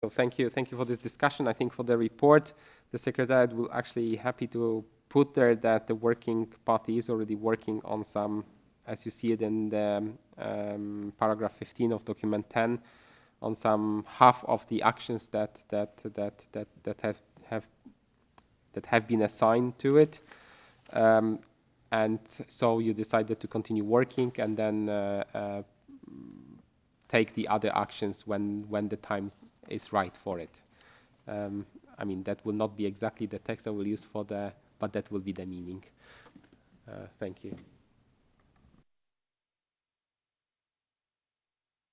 So thank you for this discussion. I think for the report, the Secretariat will actually happy to put there that the working party is already working on some, as you see it in the paragraph 15 of document 10, on some half of the actions have that have been assigned to it. Um, and so you decided to continue working and then take the other actions when the time is right for it. Um, I mean, that will not be exactly the text I will use for the, but that will be the meaning. Thank you.